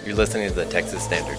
You're listening to the Texas Standard.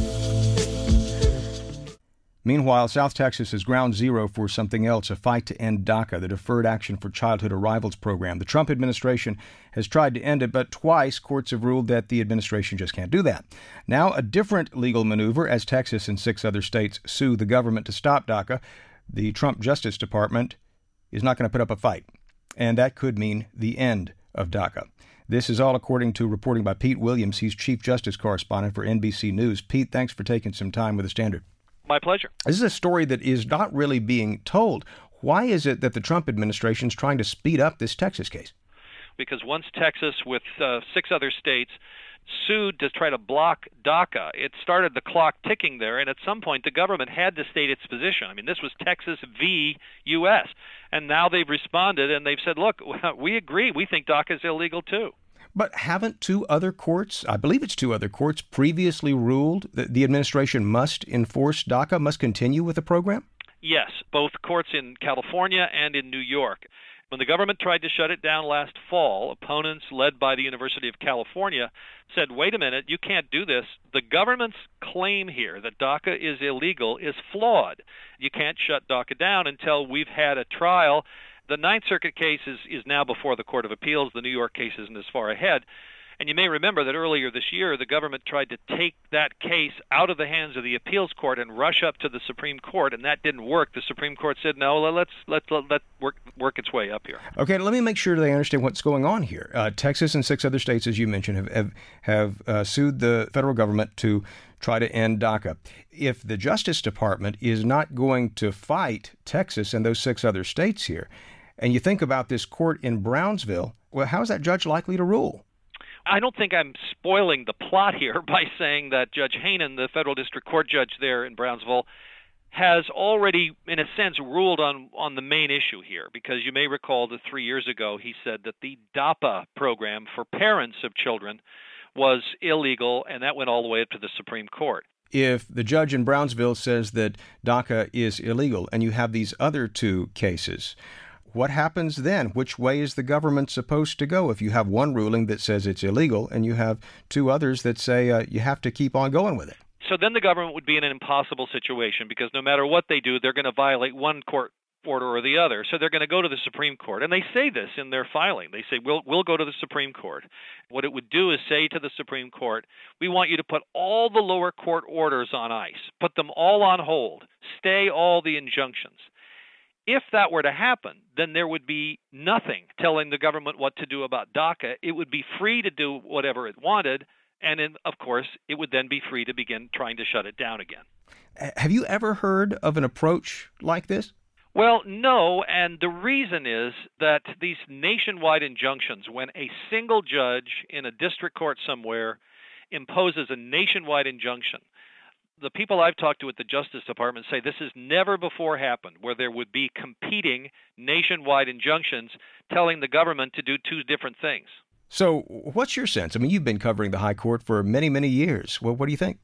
Meanwhile, South Texas is ground zero for something else, a fight to end DACA, the Deferred Action for Childhood Arrivals program. The Trump administration has tried to end it, but twice courts have ruled that the administration just can't do that. Now, a different legal maneuver as Texas and 6 other states sue the government to stop DACA. The Trump Justice Department is not going to put up a fight, and that could mean the end of DACA. This is all according to reporting by Pete Williams. He's Chief Justice Correspondent for NBC News. Pete, thanks for taking some time with the Standard. My pleasure. This is a story that is not really being told. Why is it that the Trump administration is trying to speed up this Texas case? Because once Texas, with 6 other states, sued to try to block DACA, it started the clock ticking there, and at some point the government had to state its position. I mean, this was Texas v. U.S., and now they've responded and they've said, look, we agree. We think DACA is illegal too. But haven't 2 other courts, I believe it's 2 other courts, previously ruled that the administration must enforce DACA, must continue with the program? Yes, both courts in California and in New York. When the government tried to shut it down last fall, opponents led by the University of California said, wait a minute, you can't do this. The government's claim here that DACA is illegal is flawed. You can't shut DACA down until we've had a trial. The Ninth Circuit case is now before the Court of Appeals. The New York case isn't as far ahead. And you may remember that earlier this year, the government tried to take that case out of the hands of the appeals court and rush up to the Supreme Court, and that didn't work. The Supreme Court said, no, let's work its way up here. Okay, let me make sure they understand what's going on here. Texas and 6 other states, as you mentioned, have sued the federal government to try to end DACA. If the Justice Department is not going to fight Texas and those 6 other states here, and you think about this court in Brownsville, well, how is that judge likely to rule? I don't think I'm spoiling the plot here by saying that Judge Hainan, the federal district court judge there in Brownsville, has already, in a sense, ruled on the main issue here, because you may recall that 3 years ago he said that the DAPA program for parents of children was illegal, and that went all the way up to the Supreme Court. If the judge in Brownsville says that DACA is illegal and you have these other 2 cases, what happens then? Which way is the government supposed to go if you have one ruling that says it's illegal and you have 2 others that say you have to keep on going with it? So then the government would be in an impossible situation, because no matter what they do, they're going to violate one court order or the other. So they're going to go to the Supreme Court. And they say this in their filing. They say, we'll go to the Supreme Court. What it would do is say to the Supreme Court, we want you to put all the lower court orders on ice, put them all on hold, stay all the injunctions. If that were to happen, then there would be nothing telling the government what to do about DACA. It would be free to do whatever it wanted, and of course, it would then be free to begin trying to shut it down again. Have you ever heard of an approach like this? Well, no, and the reason is that these nationwide injunctions, when a single judge in a district court somewhere imposes a nationwide injunction, the people I've talked to at the Justice Department say this has never before happened, where there would be competing nationwide injunctions telling the government to do 2 different things. So what's your sense? I mean, you've been covering the high court for many, many years. Well, what do you think?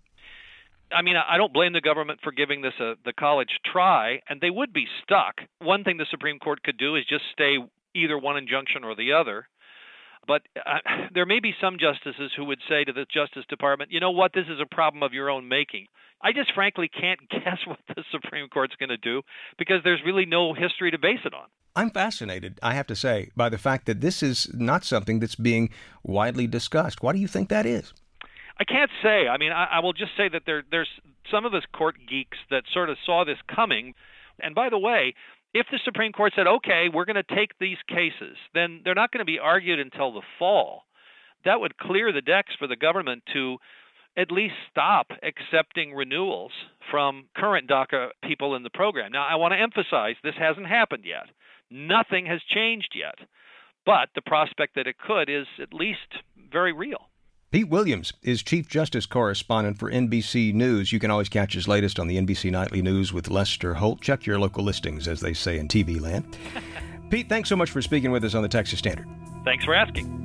I mean, I don't blame the government for giving this the college try, and they would be stuck. One thing the Supreme Court could do is just stay either one injunction or the other. But there may be some justices who would say to the Justice Department, you know what, this is a problem of your own making. I just frankly can't guess what the Supreme Court's going to do, because there's really no history to base it on. I'm fascinated, I have to say, by the fact that this is not something that's being widely discussed. Why do you think that is? I can't say. I mean, I will just say that there's some of us court geeks that sort of saw this coming. And by the way, if the Supreme Court said, okay, we're going to take these cases, then they're not going to be argued until the fall. That would clear the decks for the government to at least stop accepting renewals from current DACA people in the program. Now, I want to emphasize this hasn't happened yet. Nothing has changed yet. But the prospect that it could is at least very real. Pete Williams is Chief Justice Correspondent for NBC News. You can always catch his latest on the NBC Nightly News with Lester Holt. Check your local listings, as they say in TV land. Pete, thanks so much for speaking with us on the Texas Standard. Thanks for asking.